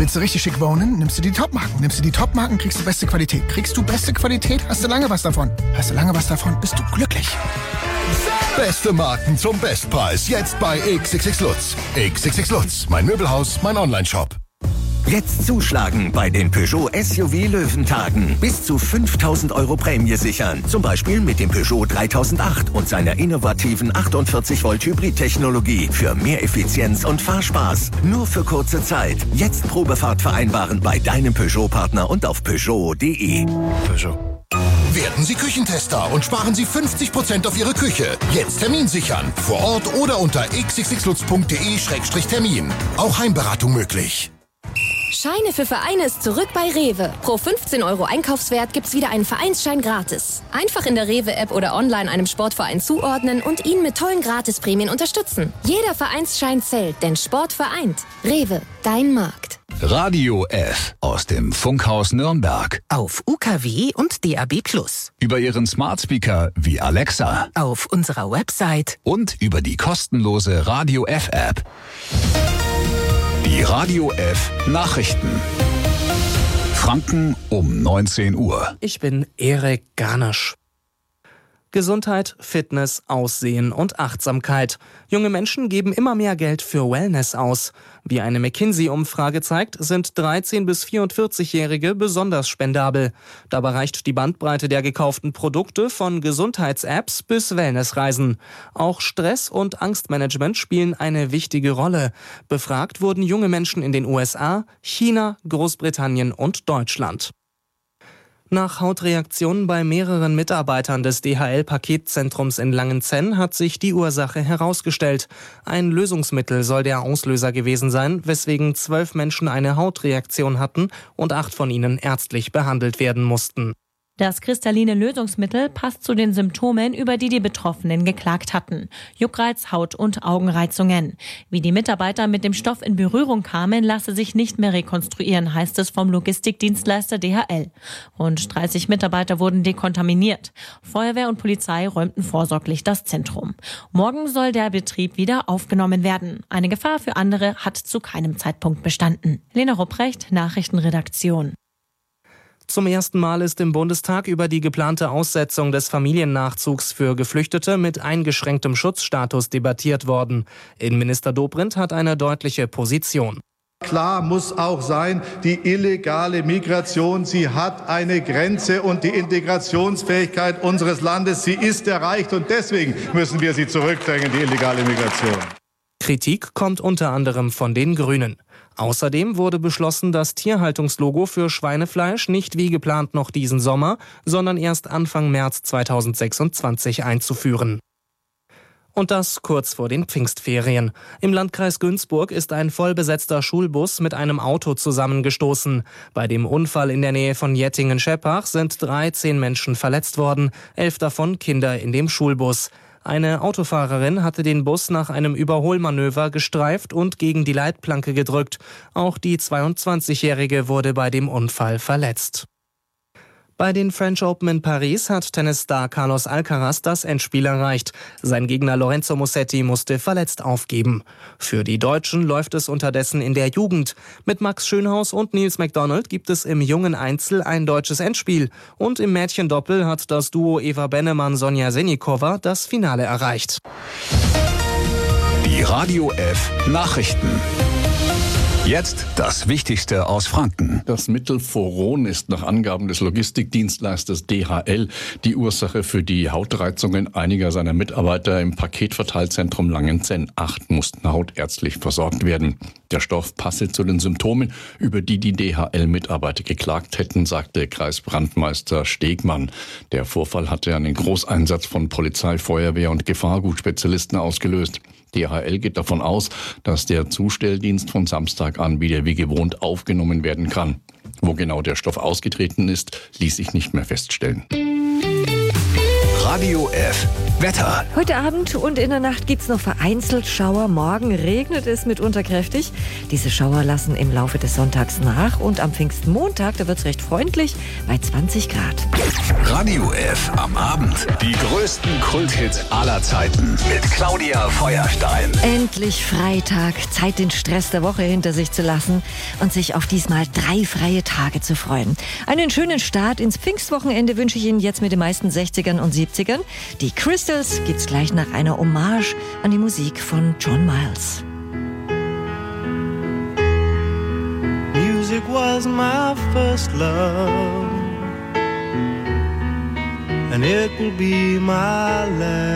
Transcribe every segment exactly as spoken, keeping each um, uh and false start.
Willst du richtig schick wohnen? Nimmst du die Top-Marken. Nimmst du die Top-Marken, kriegst du beste Qualität. Kriegst du beste Qualität, hast du lange was davon. Hast du lange was davon, bist du glücklich. Beste Marken zum Bestpreis. Jetzt bei X X X Lutz. X X X Lutz. Mein Möbelhaus, mein Onlineshop. Jetzt zuschlagen bei den Peugeot S U V Löwentagen. Bis zu fünftausend Euro Prämie sichern. Zum Beispiel mit dem Peugeot dreitausendacht und seiner innovativen achtundvierzig Volt Hybrid-Technologie für mehr Effizienz und Fahrspaß. Nur für kurze Zeit. Jetzt Probefahrt vereinbaren bei deinem Peugeot-Partner und auf Peugeot punkt de. Peugeot. Werden Sie Küchentester und sparen Sie fünfzig Prozent auf Ihre Küche. Jetzt Termin sichern. Vor Ort oder unter x x x lutz punkt de Schrägstrich Termin. Auch Heimberatung möglich. Scheine für Vereine ist zurück bei Rewe. Pro fünfzehn Euro Einkaufswert gibt's wieder einen Vereinsschein gratis. Einfach in der Rewe-App oder online einem Sportverein zuordnen und ihn mit tollen Gratisprämien unterstützen. Jeder Vereinsschein zählt, denn Sport vereint. Rewe, dein Markt. Radio F aus dem Funkhaus Nürnberg. Auf U K W und D A B plus. Über Ihren Smart Speaker wie Alexa. Auf unserer Website. Und über die kostenlose Radio F App. Die Radio F Nachrichten. Franken um neunzehn Uhr. Ich bin Erik Garnasch. Gesundheit, Fitness, Aussehen und Achtsamkeit. Junge Menschen geben immer mehr Geld für Wellness aus. Wie eine McKinsey-Umfrage zeigt, sind dreizehn- bis vierundvierzig-Jährige besonders spendabel. Dabei reicht die Bandbreite der gekauften Produkte von Gesundheits-Apps bis Wellnessreisen. Auch Stress- und Angstmanagement spielen eine wichtige Rolle. Befragt wurden junge Menschen in den U S A, China, Großbritannien und Deutschland. Nach Hautreaktionen bei mehreren Mitarbeitern des D H L-Paketzentrums in Langenzenn hat sich die Ursache herausgestellt. Ein Lösungsmittel soll der Auslöser gewesen sein, weswegen zwölf Menschen eine Hautreaktion hatten und acht von ihnen ärztlich behandelt werden mussten. Das kristalline Lösungsmittel passt zu den Symptomen, über die die Betroffenen geklagt hatten. Juckreiz, Haut- und Augenreizungen. Wie die Mitarbeiter mit dem Stoff in Berührung kamen, lasse sich nicht mehr rekonstruieren, heißt es vom Logistikdienstleister D H L. Rund dreißig Mitarbeiter wurden dekontaminiert. Feuerwehr und Polizei räumten vorsorglich das Zentrum. Morgen soll der Betrieb wieder aufgenommen werden. Eine Gefahr für andere hat zu keinem Zeitpunkt bestanden. Lena Rupprecht, Nachrichtenredaktion. Zum ersten Mal ist im Bundestag über die geplante Aussetzung des Familiennachzugs für Geflüchtete mit eingeschränktem Schutzstatus debattiert worden. Innenminister Dobrindt hat eine deutliche Position. Klar muss auch sein, die illegale Migration, sie hat eine Grenze und die Integrationsfähigkeit unseres Landes, sie ist erreicht und deswegen müssen wir sie zurückdrängen, die illegale Migration. Kritik kommt unter anderem von den Grünen. Außerdem wurde beschlossen, das Tierhaltungslogo für Schweinefleisch nicht wie geplant noch diesen Sommer, sondern erst Anfang März zweitausendsechsundzwanzig einzuführen. Und das kurz vor den Pfingstferien. Im Landkreis Günzburg ist ein vollbesetzter Schulbus mit einem Auto zusammengestoßen. Bei dem Unfall in der Nähe von Jettingen-Scheppach sind dreizehn Menschen verletzt worden, elf davon Kinder in dem Schulbus. Eine Autofahrerin hatte den Bus nach einem Überholmanöver gestreift und gegen die Leitplanke gedrückt. Auch die zweiundzwanzigjährige wurde bei dem Unfall verletzt. Bei den French Open in Paris hat Tennisstar Carlos Alcaraz das Endspiel erreicht. Sein Gegner Lorenzo Musetti musste verletzt aufgeben. Für die Deutschen läuft es unterdessen in der Jugend. Mit Max Schönhaus und Nils McDonald gibt es im jungen Einzel ein deutsches Endspiel. Und im Mädchendoppel hat das Duo Eva Bennemann-Sonja Senikova das Finale erreicht. Die Radio F Nachrichten. Jetzt das Wichtigste aus Franken. Das Mittel Foron ist nach Angaben des Logistikdienstleisters D H L die Ursache für die Hautreizungen einiger seiner Mitarbeiter im Paketverteilzentrum Langenzenn. Acht mussten hautärztlich versorgt werden. Der Stoff passe zu den Symptomen, über die die D H L-Mitarbeiter geklagt hätten, sagte Kreisbrandmeister Stegmann. Der Vorfall hatte einen Großeinsatz von Polizei, Feuerwehr und Gefahrgutspezialisten ausgelöst. D H L geht davon aus, dass der Zustelldienst von Samstag an wieder wie gewohnt aufgenommen werden kann. Wo genau der Stoff ausgetreten ist, ließ sich nicht mehr feststellen. Radio F Wetter. Heute Abend und in der Nacht gibt es noch vereinzelt Schauer. Morgen regnet es mitunter kräftig. Diese Schauer lassen im Laufe des Sonntags nach. Und am Pfingstmontag, da wird es recht freundlich, bei zwanzig Grad. Radio F am Abend. Die größten Kulthits aller Zeiten. Mit Claudia Feuerstein. Endlich Freitag. Zeit, den Stress der Woche hinter sich zu lassen und sich auf diesmal drei freie Tage zu freuen. Einen schönen Start ins Pfingstwochenende wünsche ich Ihnen jetzt mit den meisten sechzigern und siebzigern. Die Crystals gibt's gleich nach einer Hommage an die Musik von John Miles. Music was my first love, and it will be my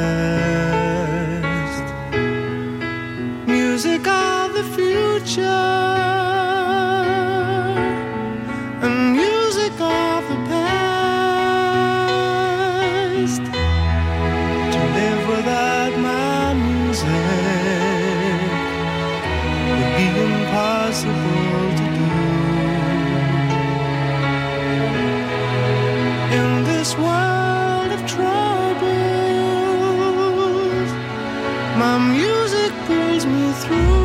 last. Music of the future, and music of the past. To live without my music would be impossible to do. In this world of troubles, my music pulls me through.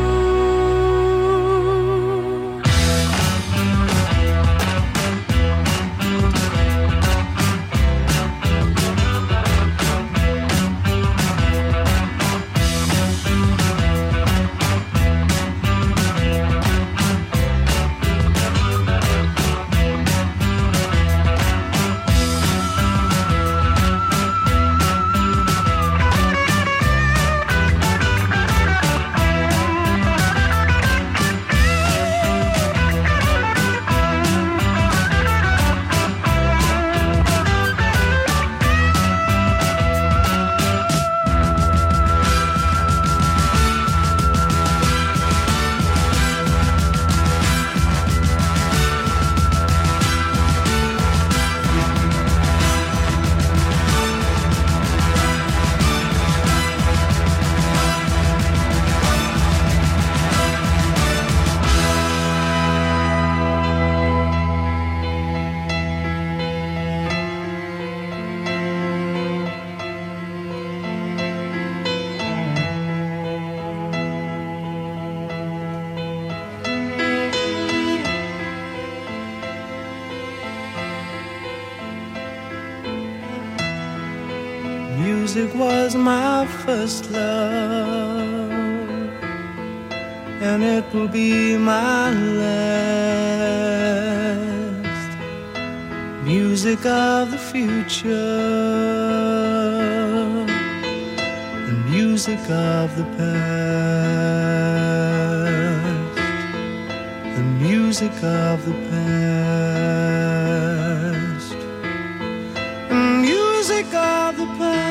Music was my first love, and it will be my last. Music of the future, and music of the past, and music of the past, and music of the past.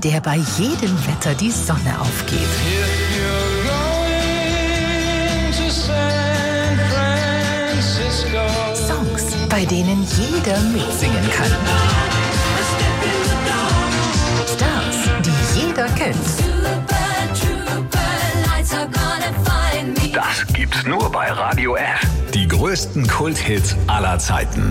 der bei jedem Wetter die Sonne aufgeht. Songs, bei denen jeder mitsingen kann. Stars, die jeder kennt. Das gibt's nur bei Radio F. Die größten Kulthits aller Zeiten.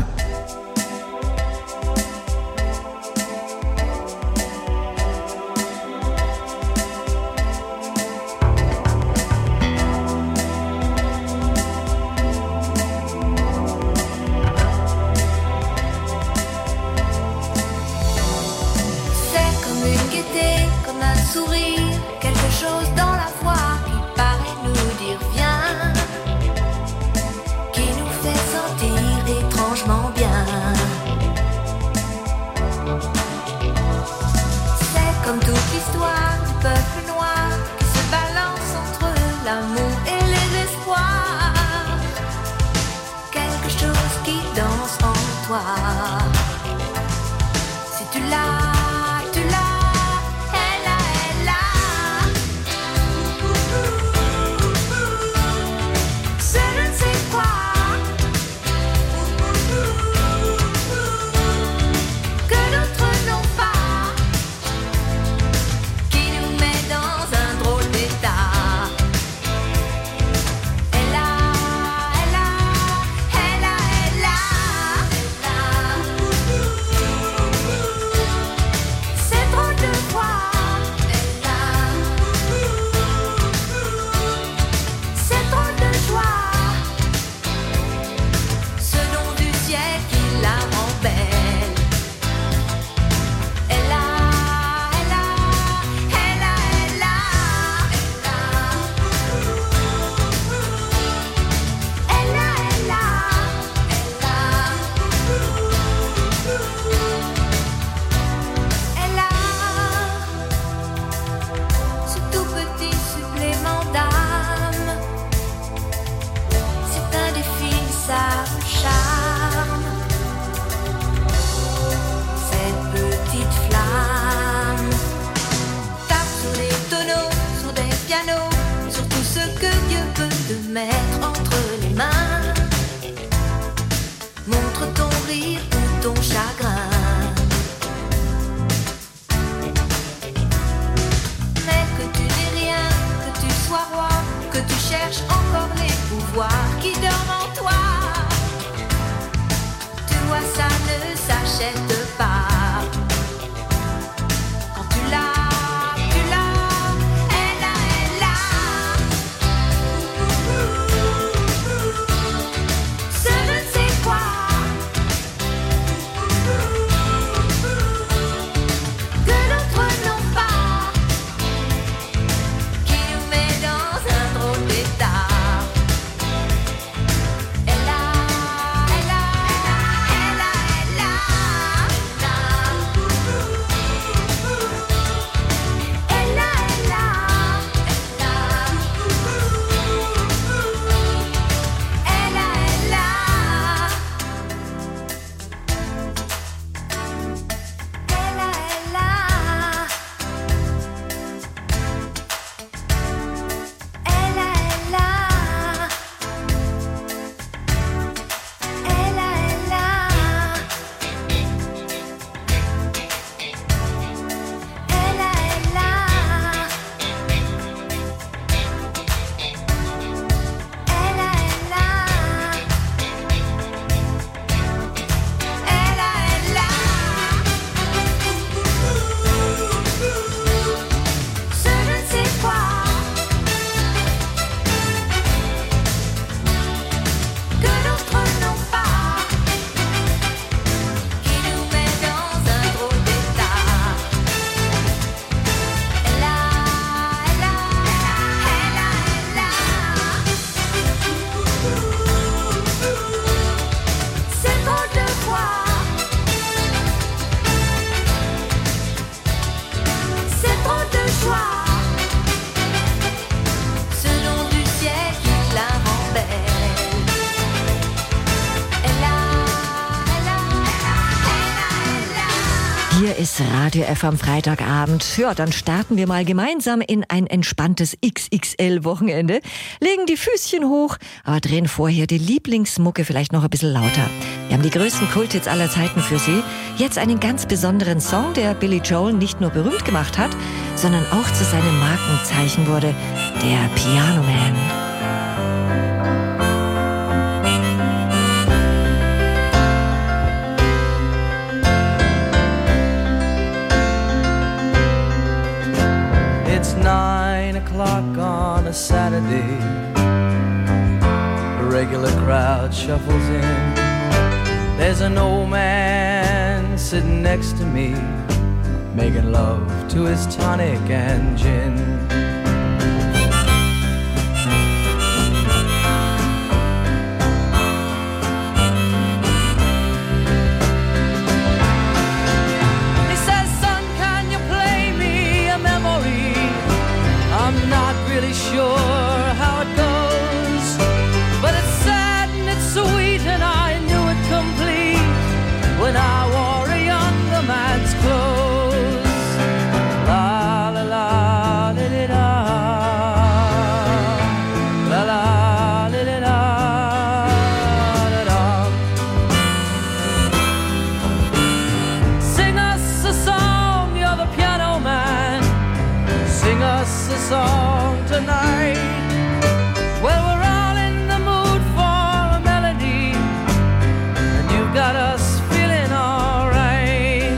Ella, Ella, Ella, Ella, Hier ist Radio F am Freitagabend. Ja, dann starten wir mal gemeinsam in ein entspanntes X X L-Wochenende, legen die Füßchen hoch, aber drehen vorher die Lieblingsmucke vielleicht noch ein bisschen lauter. Wir haben die größten Kulthits aller Zeiten für Sie. Jetzt einen ganz besonderen Song, der Billy Joel nicht nur berühmt gemacht hat, sondern auch zu seinem Markenzeichen wurde, der Piano Man. It's nine o'clock on a Saturday. The regular crowd shuffles in. There's an old man sitting next to me, making love to his tonic and gin. He says, son, can you play me a memory? I'm not really sure how it goes, but it's sad and it's sweet and I knew it complete when I wore a younger man's clothes. La la la li li da, la la li li da, da da. Sing us a song, you're the piano man. Sing us a song tonight. Well, we're all in the mood for a melody, and you've got us feeling all right.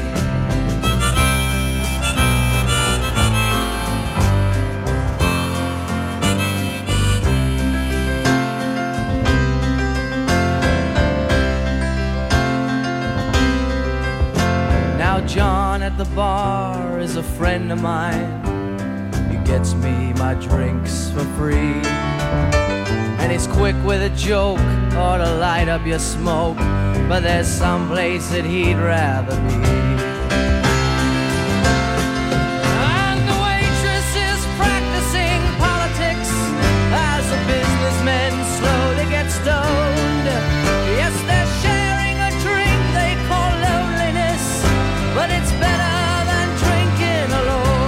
Now John at the bar is a friend of mine. Gets me my drinks for free, and he's quick with a joke or to light up your smoke, but there's some place that he'd rather be. And the waitress is practicing politics as the businessmen slowly get stoned. Yes, they're sharing a drink they call loneliness, but it's better than drinking alone.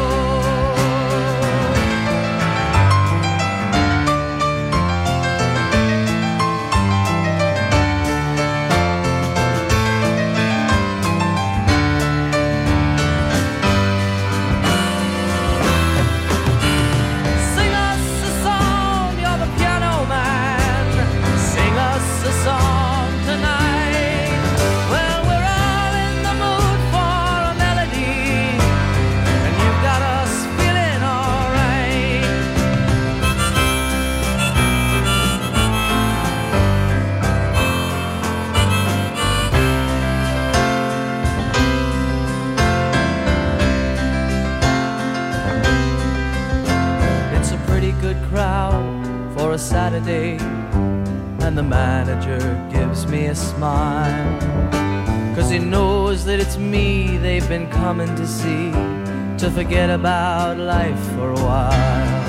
Saturday, and the manager gives me a smile, 'cause he knows that it's me they've been coming to see, to forget about life for a while.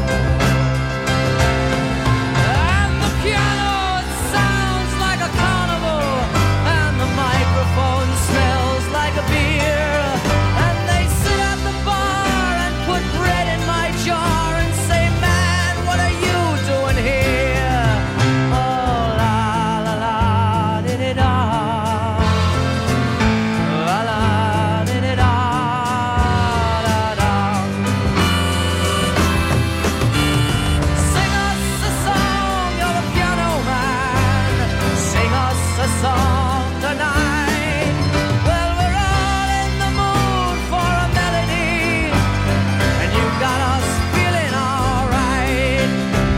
And the piano, it sounds like a carnival, and the microphone smells like a beer, and they sit at the bar and put bread in my jar and say, man, what are you doing here? Oh, la la la di di da, la la di di da, da da. Sing us a song, you're the piano man. Sing us a song tonight. Well, we're all in the mood for a melody, and you've got us feeling all right.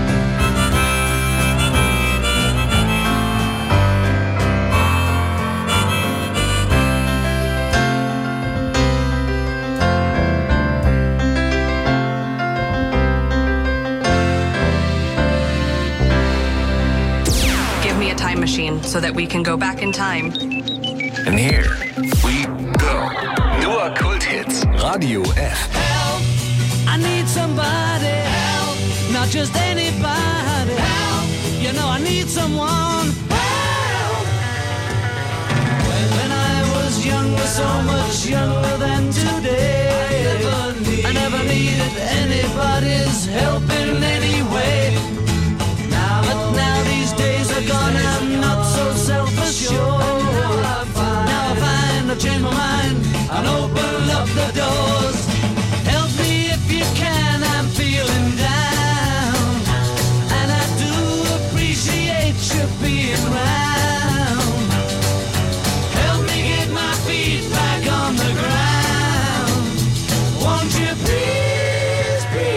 Give me a time machine so that we can go back in time. And here we go. Nur Kulthits. Radio F. Help! I need somebody. Help! Not just anybody. Help! You know I need someone. Help! When I was young, was so much younger than today. I never, need I never needed anybody's help in any way. Now, but now these days are gone, I'm not so self-assured. Now I find, now I find I've changed my mind and open up the doors. Help me if you can, I'm feeling down, and I do appreciate you being round. Help me get my feet back on the ground. Won't you please, please?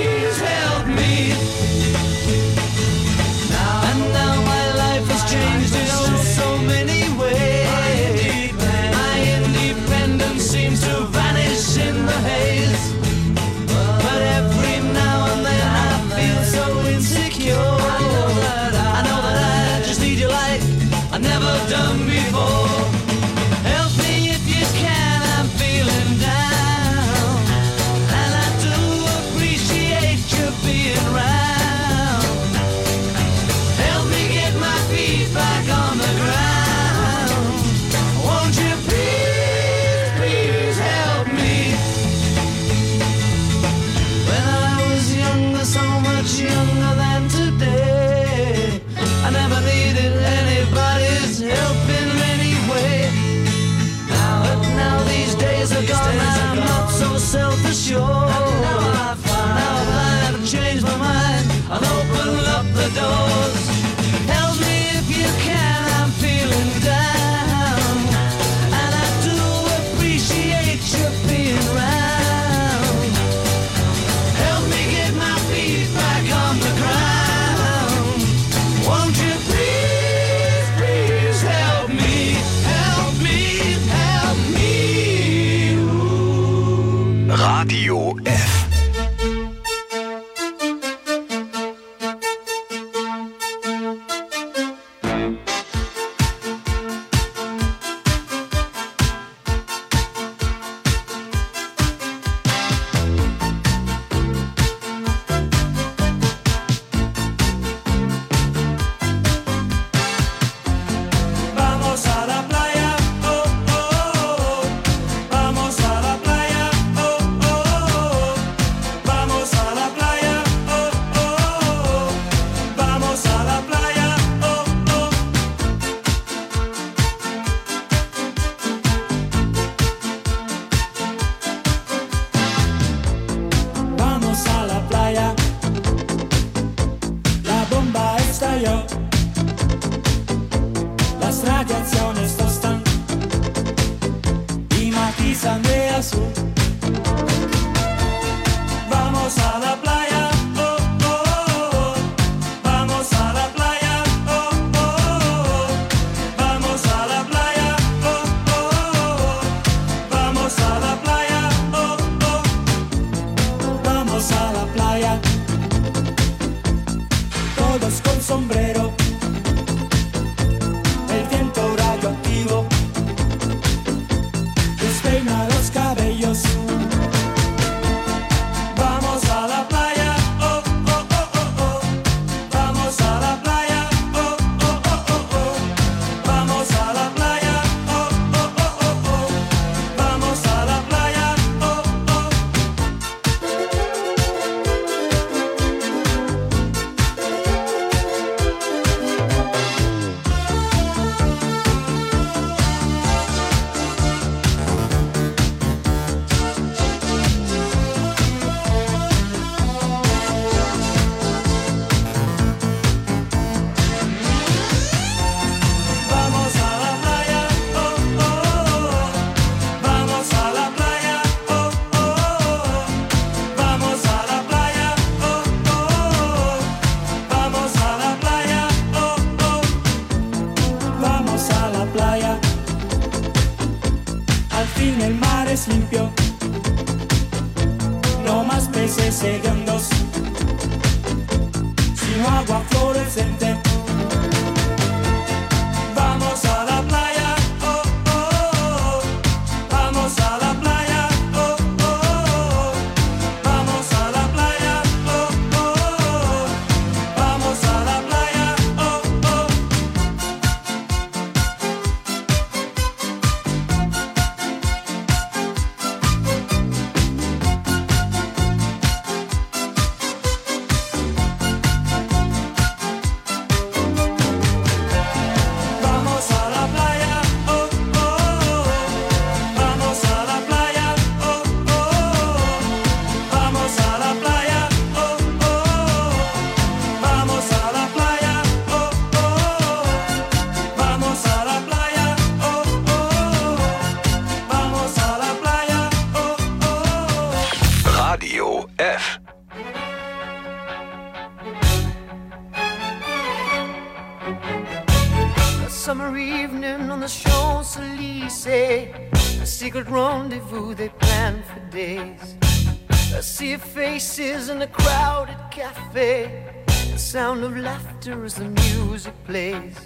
summer evening on the Champs-Élysées, a secret rendezvous they planned for days. A sea of faces in a crowded cafe, the sound of laughter as the music plays.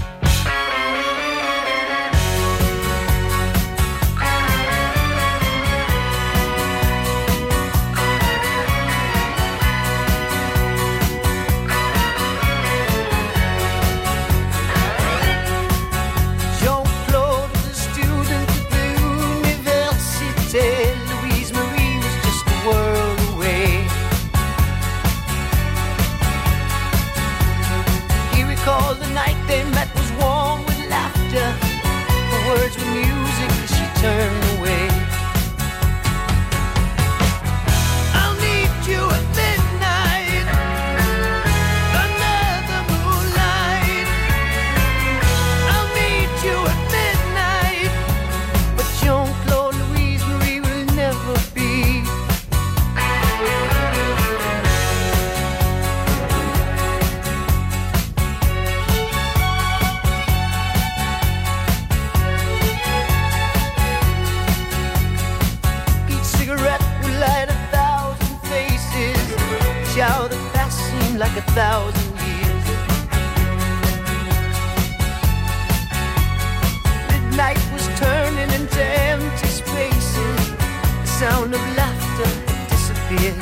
Turn away. I'll meet you at midnight under the moonlight. I'll meet you at midnight, but Jean-Claude Louise Marie will never be. Shower the past seemed like a thousand years. Midnight was turning into empty spaces. The sound of laughter disappeared.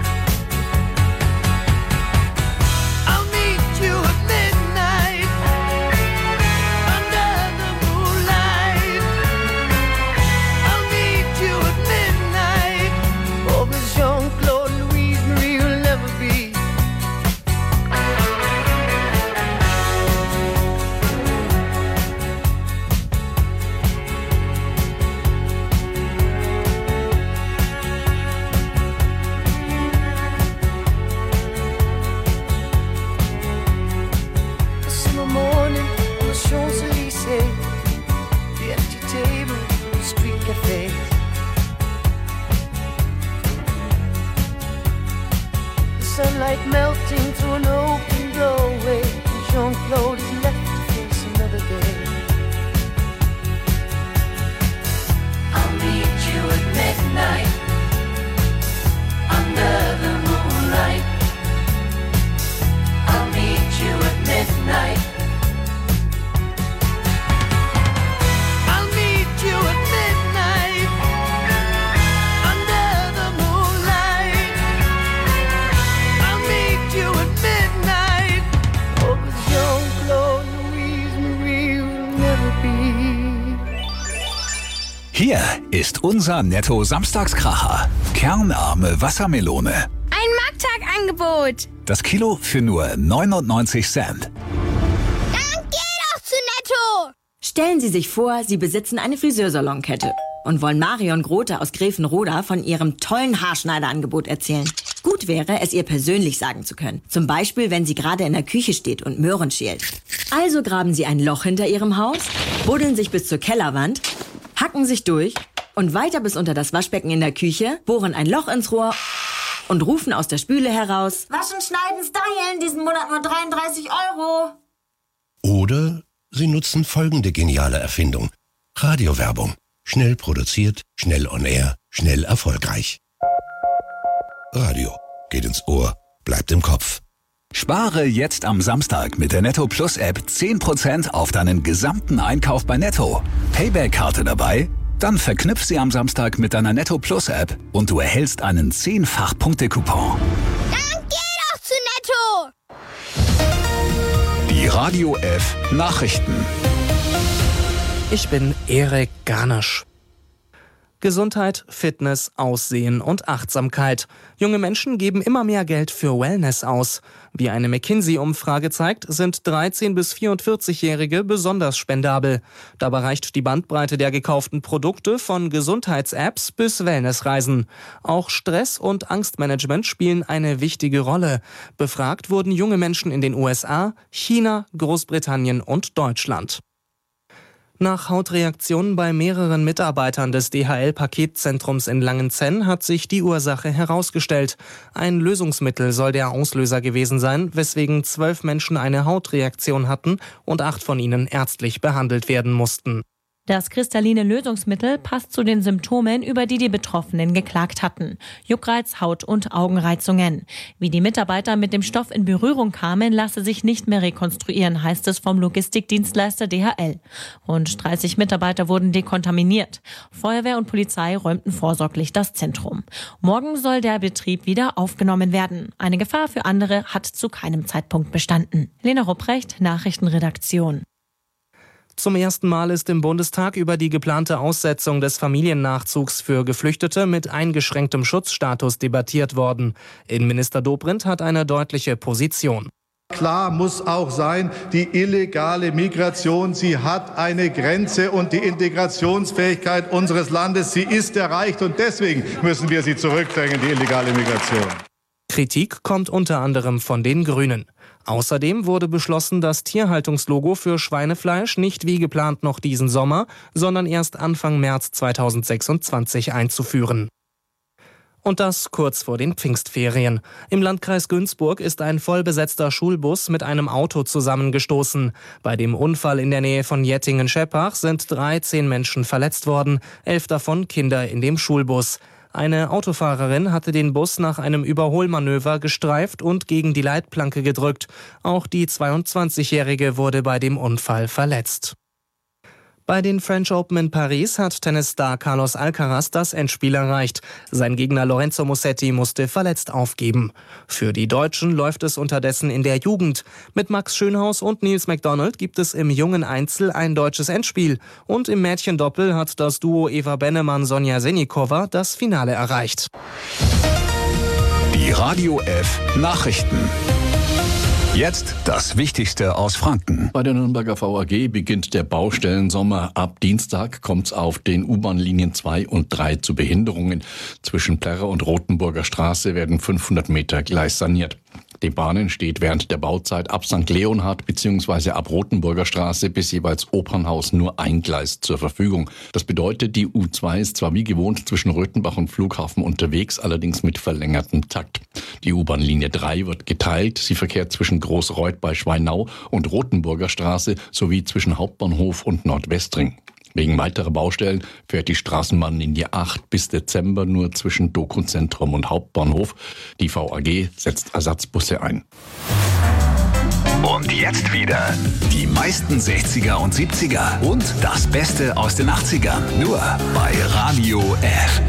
I'll meet you at midnight under the moonlight. I'll meet you at midnight. Oh, but Jean-Claude Louise Marie will never be. A summer morning on the Champs-Élysées, the empty table, the street cafes. Sunlight melting through an open doorway. Jean-Claude is left to face another day. I'll meet you at midnight under the moonlight. I'll meet you at midnight. I'll meet you at midnight under the moonlight. I'll meet you at midnight. Oh, but Jean-Claude Louise Marie will never be. Hier ist unser Netto-Samstagskracher. Kernarme Wassermelone. Ein Markttagangebot. Das Kilo für nur neunundneunzig Cent. Dann geh doch zu Netto. Stellen Sie sich vor, Sie besitzen eine Friseursalonkette und wollen Marion Grote aus Gräfenroda von ihrem tollen Haarschneiderangebot erzählen. Gut wäre, es ihr persönlich sagen zu können. Zum Beispiel, wenn sie gerade in der Küche steht und Möhren schält. Also graben Sie ein Loch hinter Ihrem Haus, buddeln sich bis zur Kellerwand, hacken sich durch und weiter bis unter das Waschbecken in der Küche, bohren ein Loch ins Rohr und rufen aus der Spüle heraus: Waschen, schneiden, stylen, diesen Monat nur dreiunddreißig Euro. Oder Sie nutzen folgende geniale Erfindung. Radiowerbung. Schnell produziert, schnell on air, schnell erfolgreich. Radio. Geht ins Ohr, bleibt im Kopf. Spare jetzt am Samstag mit der Netto Plus App zehn Prozent auf deinen gesamten Einkauf bei Netto. Payback-Karte dabei? Dann verknüpf sie am Samstag mit deiner Netto Plus App und du erhältst einen zehnfach Punkte-Coupon. Dann geh doch zu Netto. Die Radio F Nachrichten. Ich bin Erik Garnasch. Gesundheit, Fitness, Aussehen und Achtsamkeit. Junge Menschen geben immer mehr Geld für Wellness aus. Wie eine McKinsey-Umfrage zeigt, sind dreizehn- bis vierundvierzig-Jährige besonders spendabel. Dabei reicht die Bandbreite der gekauften Produkte von Gesundheits-Apps bis Wellnessreisen. Auch Stress- und Angstmanagement spielen eine wichtige Rolle. Befragt wurden junge Menschen in den U S A, China, Großbritannien und Deutschland. Nach Hautreaktionen bei mehreren Mitarbeitern des D H L-Paketzentrums in Langenzenn hat sich die Ursache herausgestellt. Ein Lösungsmittel soll der Auslöser gewesen sein, weswegen zwölf Menschen eine Hautreaktion hatten und acht von ihnen ärztlich behandelt werden mussten. Das kristalline Lösungsmittel passt zu den Symptomen, über die die Betroffenen geklagt hatten. Juckreiz, Haut- und Augenreizungen. Wie die Mitarbeiter mit dem Stoff in Berührung kamen, lasse sich nicht mehr rekonstruieren, heißt es vom Logistikdienstleister D H L. Rund dreißig Mitarbeiter wurden dekontaminiert. Feuerwehr und Polizei räumten vorsorglich das Zentrum. Morgen soll der Betrieb wieder aufgenommen werden. Eine Gefahr für andere hat zu keinem Zeitpunkt bestanden. Lena Rupprecht, Nachrichtenredaktion. Zum ersten Mal ist im Bundestag über die geplante Aussetzung des Familiennachzugs für Geflüchtete mit eingeschränktem Schutzstatus debattiert worden. Innenminister Dobrindt hat eine deutliche Position. Klar muss auch sein, die illegale Migration, sie hat eine Grenze und die Integrationsfähigkeit unseres Landes, sie ist erreicht und deswegen müssen wir sie zurückdrängen, die illegale Migration. Kritik kommt unter anderem von den Grünen. Außerdem wurde beschlossen, das Tierhaltungslogo für Schweinefleisch nicht wie geplant noch diesen Sommer, sondern erst Anfang März zweitausendsechsundzwanzig einzuführen. Und das kurz vor den Pfingstferien. Im Landkreis Günzburg ist ein vollbesetzter Schulbus mit einem Auto zusammengestoßen. Bei dem Unfall in der Nähe von Jettingen-Scheppach sind dreizehn Menschen verletzt worden, elf davon Kinder in dem Schulbus. Eine Autofahrerin hatte den Bus nach einem Überholmanöver gestreift und gegen die Leitplanke gedrückt. Auch die zweiundzwanzigjährige wurde bei dem Unfall verletzt. Bei den French Open in Paris hat Tennisstar Carlos Alcaraz das Endspiel erreicht. Sein Gegner Lorenzo Musetti musste verletzt aufgeben. Für die Deutschen läuft es unterdessen in der Jugend. Mit Max Schönhaus und Nils McDonald gibt es im jungen Einzel ein deutsches Endspiel. Und im Mädchendoppel hat das Duo Eva Bennemann-Sonja Senikova das Finale erreicht. Die Radio F Nachrichten. Jetzt das Wichtigste aus Franken. Bei der Nürnberger V A G beginnt der Baustellensommer. Ab Dienstag kommt es auf den U-Bahn-Linien zwei und drei zu Behinderungen. Zwischen Plärrer und Rothenburger Straße werden fünfhundert Meter Gleis saniert. Den Bahnen steht während der Bauzeit ab Sankt Leonhard bzw. ab Rothenburger Straße bis jeweils Opernhaus nur ein Gleis zur Verfügung. Das bedeutet, die U zwei ist zwar wie gewohnt zwischen Röthenbach und Flughafen unterwegs, allerdings mit verlängertem Takt. Die U-Bahn-Linie drei wird geteilt. Sie verkehrt zwischen Großreuth bei Schweinau und Rothenburger Straße sowie zwischen Hauptbahnhof und Nordwestring. Wegen weiterer Baustellen fährt die Straßenbahnlinie acht bis Dezember nur zwischen Dokuzentrum und Hauptbahnhof. Die V A G setzt Ersatzbusse ein. Und jetzt wieder die meisten sechziger und siebziger und das Beste aus den achtzigern. Nur bei Radio F.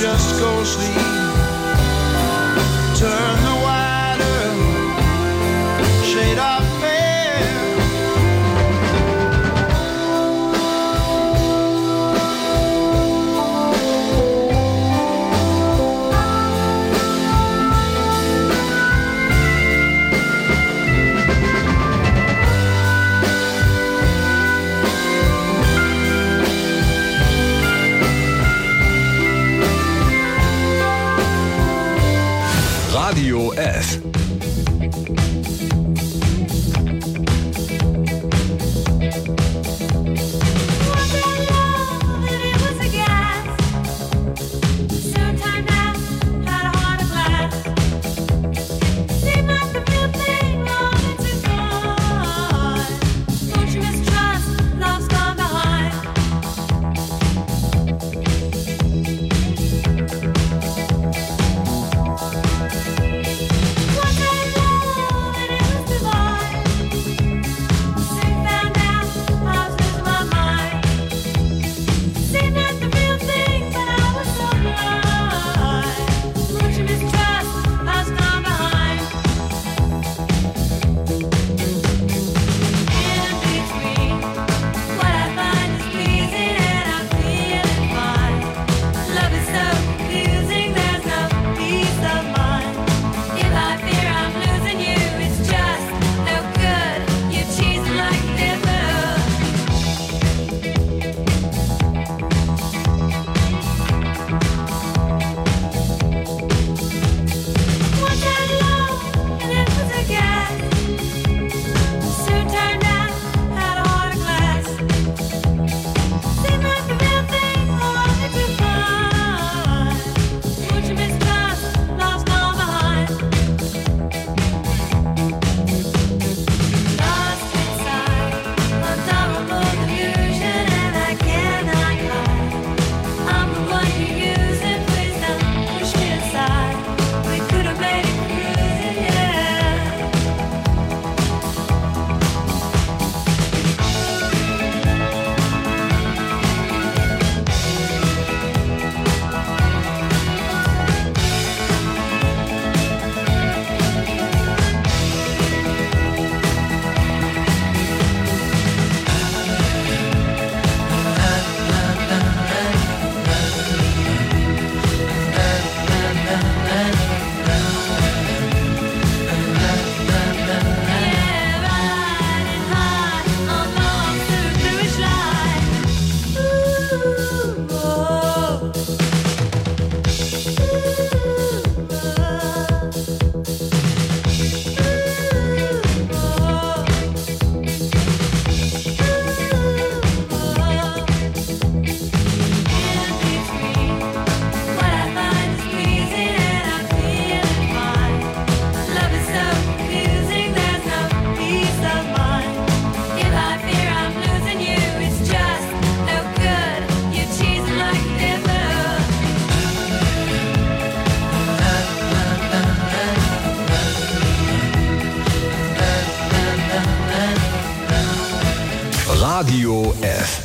just go sleep. Turn the wider shade of Radio F. Radio F.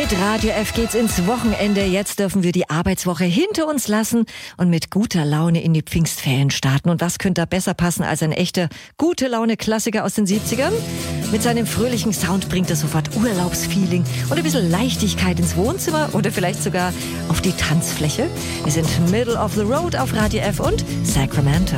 Mit Radio F geht's ins Wochenende. Jetzt dürfen wir die Arbeitswoche hinter uns lassen und mit guter Laune in die Pfingstferien starten. Und was könnte da besser passen als ein echter gute Laune-Klassiker aus den siebzigern? Mit seinem fröhlichen Sound bringt er sofort Urlaubsfeeling und ein bisschen Leichtigkeit ins Wohnzimmer oder vielleicht sogar auf die Tanzfläche. Wir sind Middle of the Road auf Radio F und Sacramento.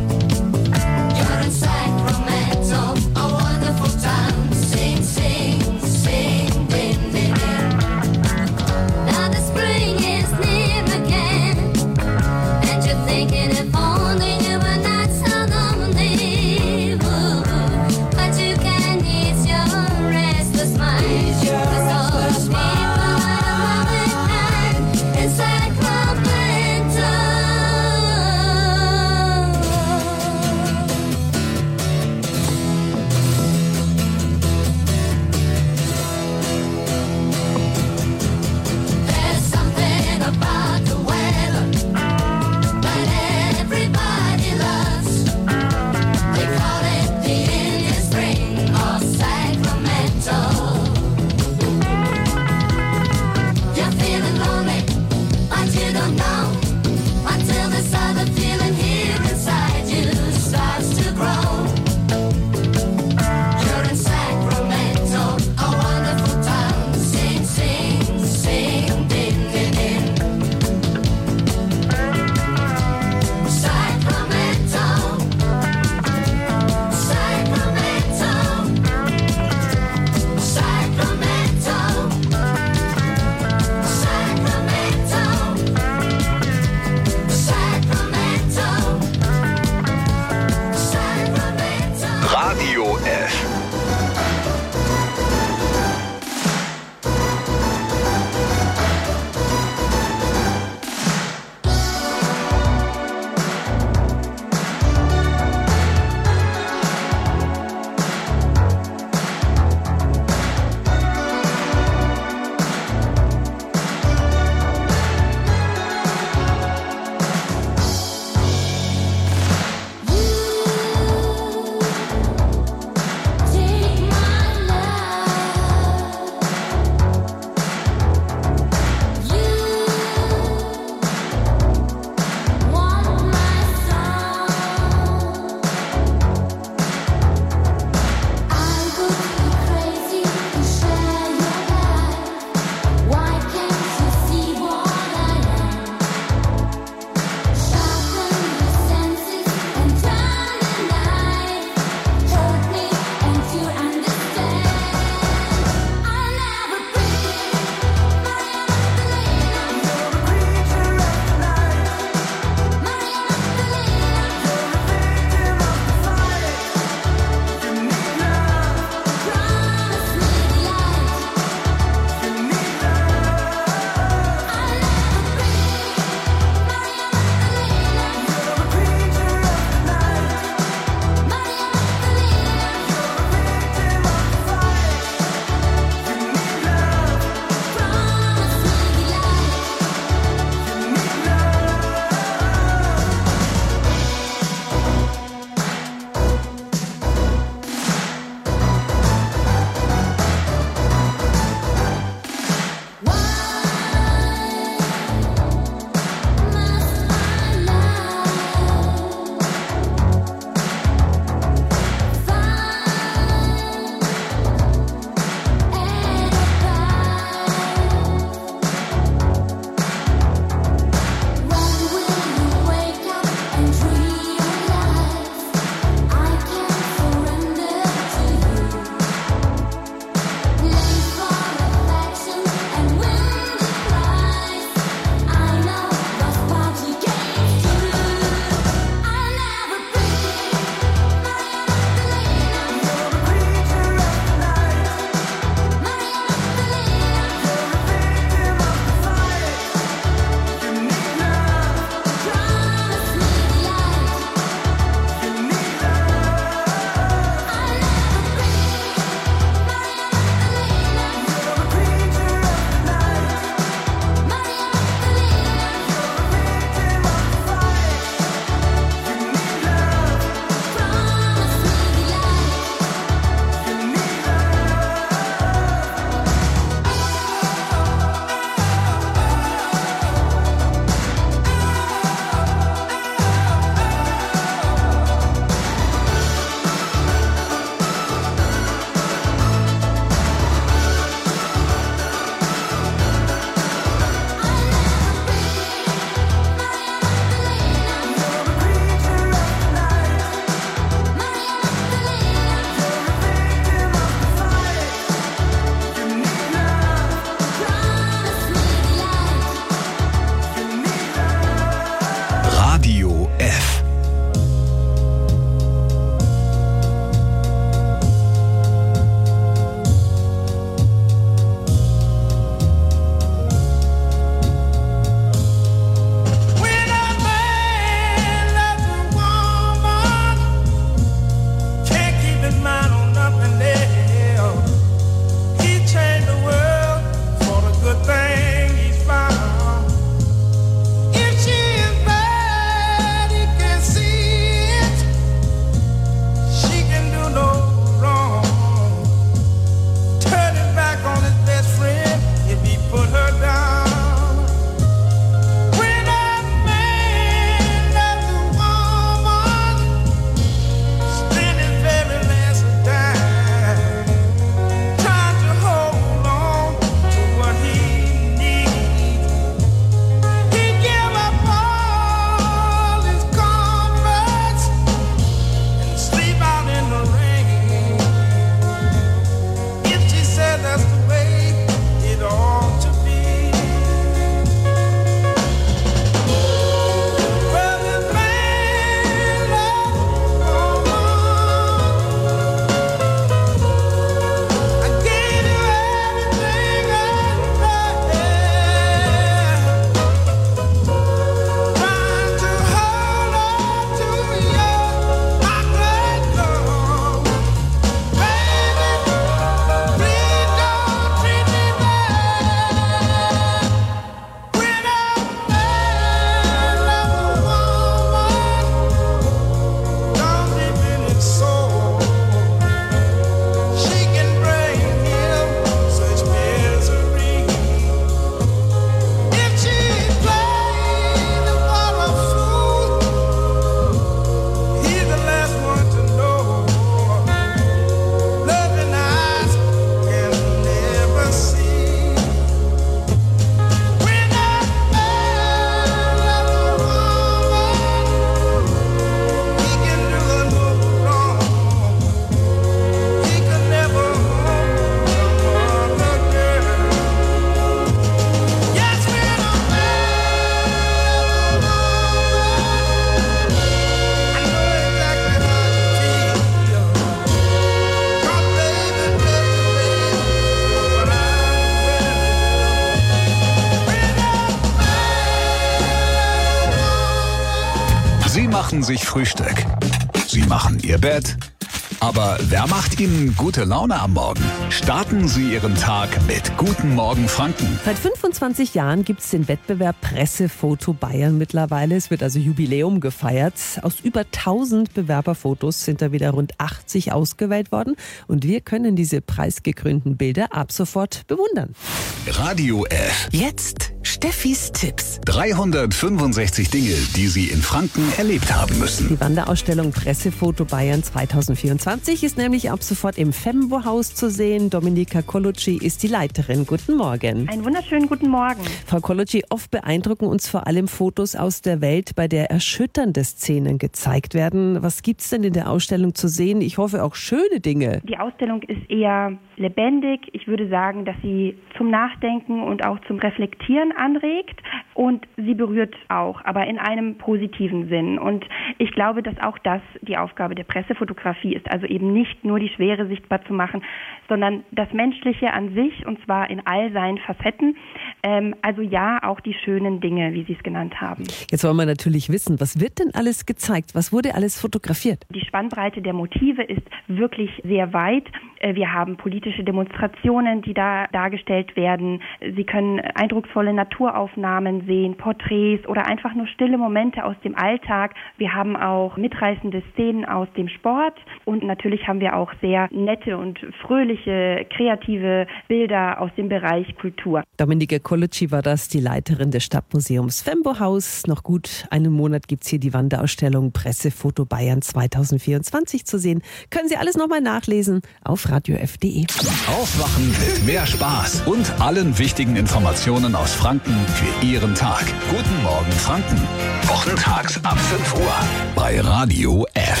sich Frühstück. Sie machen Ihr Bett. Aber wer macht Ihnen gute Laune am Morgen? Starten Sie Ihren Tag mit Guten Morgen Franken. Seit fünfundzwanzig Jahren gibt es den Wettbewerb Pressefoto Bayern mittlerweile. Es wird also Jubiläum gefeiert. Aus über tausend Bewerberfotos sind da wieder rund achtzig ausgewählt worden. Und wir können diese preisgekrönten Bilder ab sofort bewundern. Radio F. Jetzt Steffis Tipps. dreihundertfünfundsechzig Dinge, die Sie in Franken erlebt haben müssen. Die Wanderausstellung Pressefoto Bayern zweitausendvierundzwanzig ist nämlich ab sofort im Fembo-Haus zu sehen. Dominika Colucci ist die Leiterin. Guten Morgen. Einen wunderschönen guten Morgen. Frau Colucci, oft beeindrucken uns vor allem Fotos aus der Welt, bei der erschütternde Szenen gezeigt werden. Was gibt's denn in der Ausstellung zu sehen? Ich hoffe auch schöne Dinge. Die Ausstellung ist eher lebendig. Ich würde sagen, dass sie zum Nachdenken und auch zum Reflektieren anregt und sie berührt auch, aber in einem positiven Sinn. Und ich glaube, dass auch das die Aufgabe der Pressefotografie ist, also eben nicht nur die Schwere sichtbar zu machen, sondern das Menschliche an sich, und zwar in all seinen Facetten. Ähm, also ja, auch die schönen Dinge, wie Sie es genannt haben. Jetzt wollen wir natürlich wissen, was wird denn alles gezeigt? Was wurde alles fotografiert? Die Spannbreite der Motive ist wirklich sehr weit. Wir haben politische Demonstrationen, die da dargestellt werden. Sie können eindrucksvolle Naturaufnahmen sehen, Porträts oder einfach nur stille Momente aus dem Alltag. Wir haben auch mitreißende Szenen aus dem Sport und natürlich haben wir auch sehr nette und fröhliche, kreative Bilder aus dem Bereich Kultur. Dominika Colucci war das, die Leiterin des Stadtmuseums Fembo-Haus. Noch gut einen Monat gibt es hier die Wanderausstellung Pressefoto Bayern zweitausendvierundzwanzig zu sehen. Können Sie alles nochmal nachlesen auf radio f punkt de. Aufwachen mit mehr Spaß und allen wichtigen Informationen aus Franken für Ihren Tag. Guten Morgen Franken. Wochentags ab fünf Uhr bei Radio F.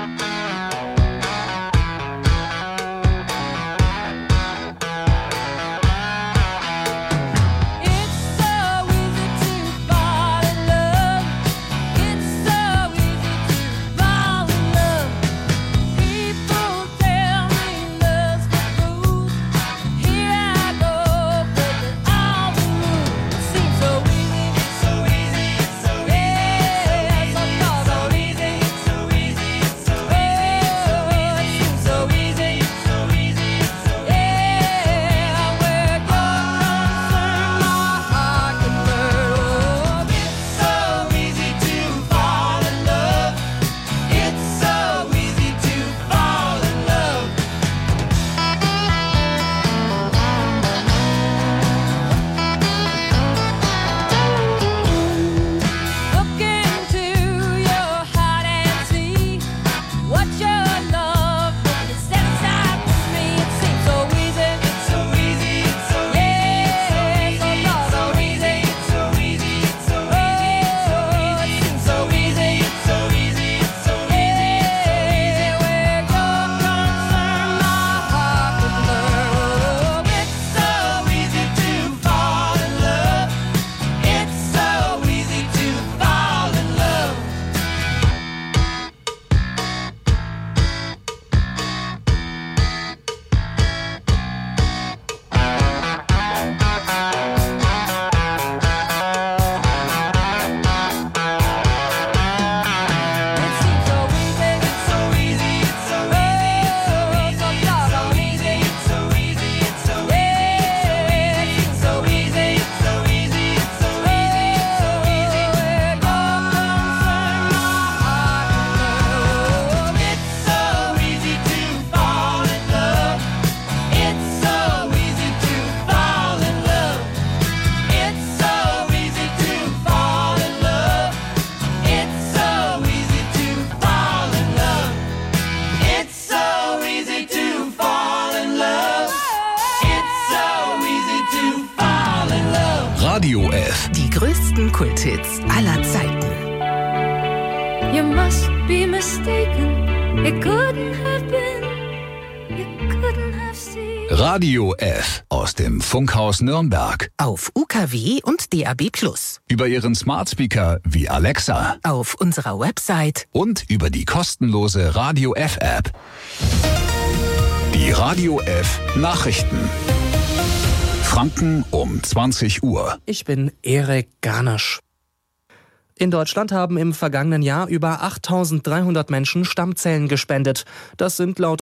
Radio F. Die größten Kulthits aller Zeiten. You must be mistaken. It couldn't have been. You couldn't have seen. Radio F aus dem Funkhaus Nürnberg. Auf U K W und D A B plus. Über Ihren Smart Speaker wie Alexa. Auf unserer Website. Und über die kostenlose Radio F App. Die Radio F Nachrichten. Franken um zwanzig Uhr. Ich bin Erik Garnasch. In Deutschland haben im vergangenen Jahr über achttausenddreihundert Menschen Stammzellen gespendet. Das sind laut